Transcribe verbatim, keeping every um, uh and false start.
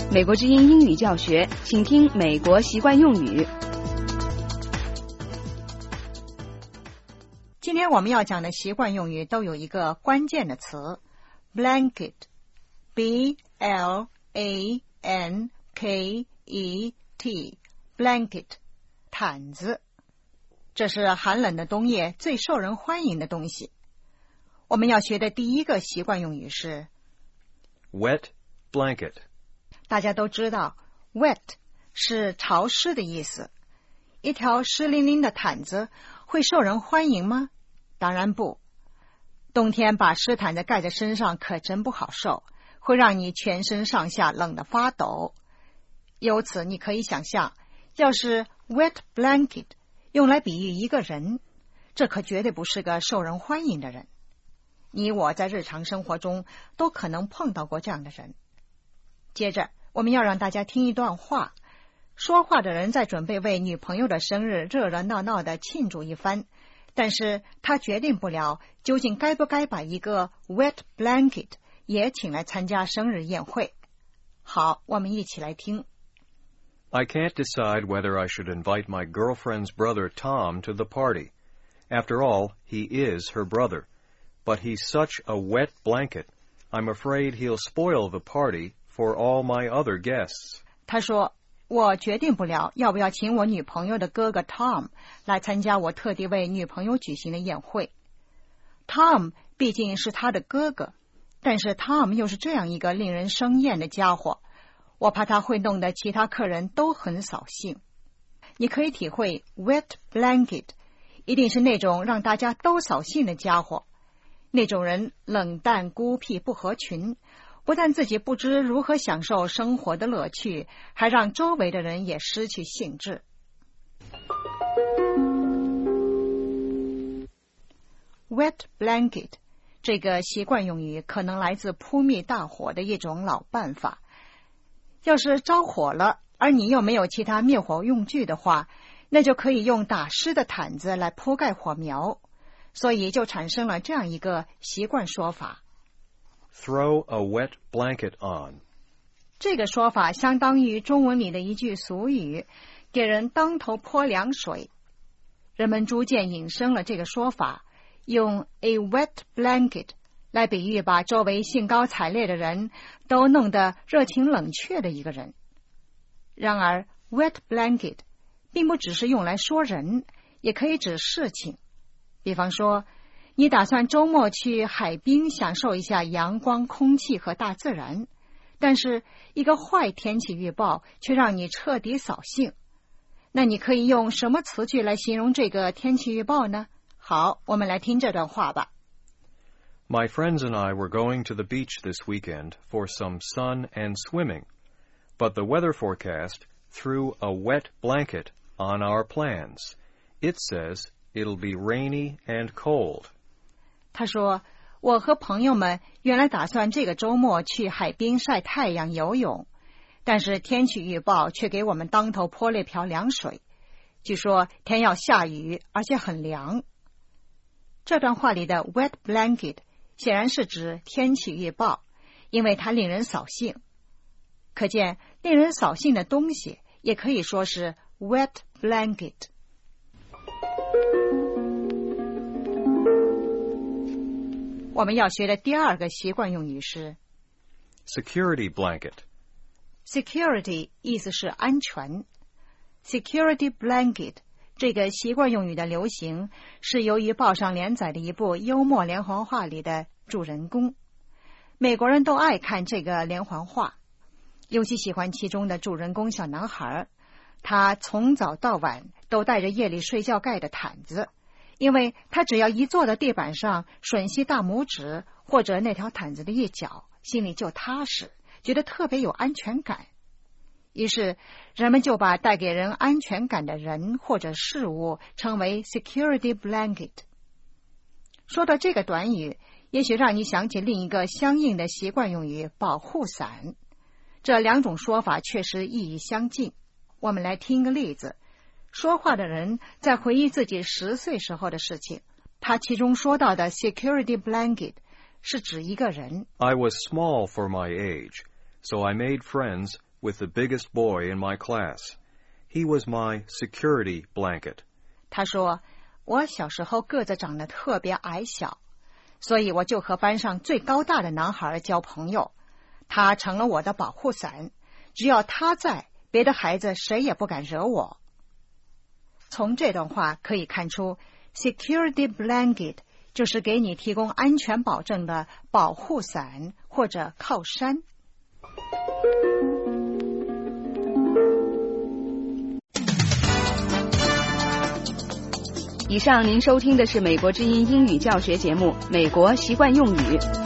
美国之音英语教学，请听美国习惯用语。 今天我们要讲的习惯用语都有一个关键的词 blanket B L A N K E T blanket 毯子，这是寒冷的冬夜最受人欢迎的东西。我们要学的第一个习惯用语是 wet blanket。 大家都知道 wet 是潮湿的意思，一条湿淋淋的毯子会受人欢迎吗？当然不。冬天把湿毯子盖在身上可真不好受，会让你全身上下冷得发抖。由此你可以想象，要是 wet blanket 用来比喻一个人，这可绝对不是个受人欢迎的人。你我在日常生活中都可能碰到过这样的人。接着我们要让大家听一段话，说话的人在准备为女朋友的生日热热闹闹地庆祝一番，但是他决定不了究竟该不该把一个 wet blanket 也请来参加生日宴会。好，我们一起来听。 I can't decide whether I should invite my girlfriend's brother Tom to the party. After all, he is her brother. But he's such a wet blanket. I'm afraid he'll spoil the party for all my other guests. 他说，我决定不了要不要请我女朋友的哥哥 Tom 来参加我特地为女朋友举行的宴会。 Tom 毕竟是他的哥哥，但是 Tom 又是这样一个令人生厌的家伙，我怕他会弄得其他客人都很扫兴。你可以体会 wet blanket 一定是那种让大家都扫兴的家伙，那种人冷淡孤僻不合群，不但自己不知如何享受生活的乐趣，还让周围的人也失去兴致。 wet blanket 这个习惯用语可能来自扑灭大火的一种老办法。要是着火了，而你又没有其他灭火用具的话，那就可以用打湿的毯子来铺盖火苗，所以就产生了这样一个习惯说法 Throw a wet blanket on. 这个说法相当于中文里的一句俗语，给人当头泼凉水。人们逐渐引申了这个说法，用 a wet blanket 来比喻把周围兴高采烈的人都弄得热情冷却的一个人。然而 wet blanket 并不只是用来说人，也可以指事情。比方说，你打算周末去海滨享受一下阳光、空气和大自然，但是一个坏天气预报却让你彻底扫兴。那你可以用什么词句来形容这个天气预报呢？好，我们来听这段话吧。 My friends and I were going to the beach this weekend for some sun and swimming, but the weather forecast threw a wet blanket on our plans. It says it'll be rainy and cold. 他说，我和朋友们原来打算这个周末去海滨晒太阳游泳，但是天气预报却给我们当头泼了一瓢凉水。据说天要下雨，而且很凉。这段话里的 wet blanket 显然是指天气预报，因为它令人扫兴。可见令人扫兴的东西也可以说是 wet blanket。我们要学的第二个习惯用语是 security blanket. security 意思是安全。 security blanket 这个习惯用语的流行是由于报上连载的一部幽默连环画里的主人公。美国人都爱看这个连环画，尤其喜欢其中的主人公小男孩，他从早到晚都带着夜里睡觉盖的毯子，因为他只要一坐到地板上吮吸大拇指或者那条毯子的一角，心里就踏实，觉得特别有安全感。于是人们就把带给人安全感的人或者事物称为 security blanket。 说到这个短语，也许让你想起另一个相应的习惯用语保护伞。这两种说法确实意义相近。我们来听个例子。说话的人在回忆自己十岁时候的事情，他其中说到的 security blanket 是指一个人。 I was small for my age, so I made friends with the biggest boy in my class. He was my security blanket. 他说，我小时候个子长得特别矮小，所以我就和班上最高大的男孩交朋友。他成了我的保护伞，只要他在，别的孩子谁也不敢惹我。从这段话可以看出 security blanket 就是给你提供安全保证的保护伞或者靠山。 以上您收听的是美国之音英语教学节目《美国习惯用语》。